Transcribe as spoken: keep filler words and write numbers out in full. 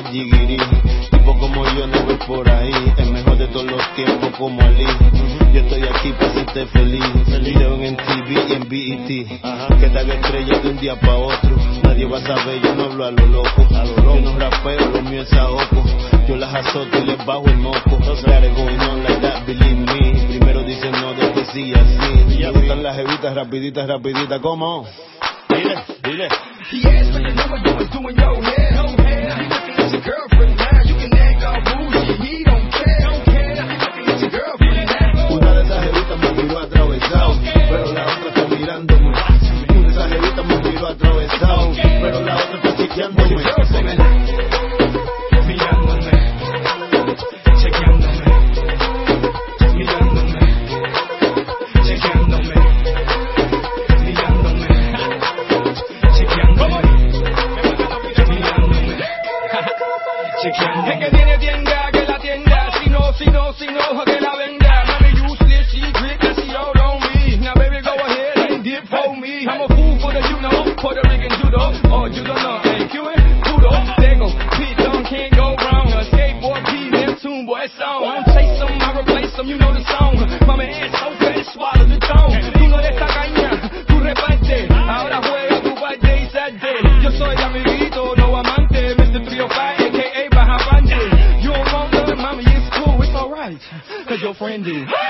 jigiri. Tipo como yo no voy por ahí, el mejor de todos los tiempos como Ali. Yo estoy aquí para hacerte feliz. Video en M T V y en B E T. Que te haga estrella de un día para otro. Nadie va a saber, yo no hablo a lo loco. Yo no rapeo, lo mío es saoco. Yo las azoto y les bajo el moco. Got it going on like that, believe me. Primero dicen no, después sí, así. Me gustan las jevitas rapiditas, rapiditas, ¿cómo? Dile, dile. Yes, but you know what you was doing your head. He looking at your girlfriend now. You can act all bougie. He don't care. He looking at your girlfriend now. Una de esas jevitas me miró atravesado, pero la otra está mirándome. Una de esas jevitas me miró atravesado, pero la otra está chequeándome. Es que tiene tienda, que la tienda. Si no, si no, si no, que la venda. Mami, useless, she quick, and she all on me. Now baby, go ahead and dip for me. I'm a fool for the, you know, Puerto Rican judo. Oh, you don't know, ain't you in? Kudo, Dago, Pete, don't can't go wrong. A skateboard, P, Neptune, boy, it's on. I don't chase them, I replace them, you know the song. Mami, it's so fat, swallow the tone. Tú no eres tacaña, tú reparte. Ahora juega tu parte y salte. Yo soy amiguito, no amante, mister three oh five, a k a. You don't want them, mommy, it's cool, it's alright, cause your friend is.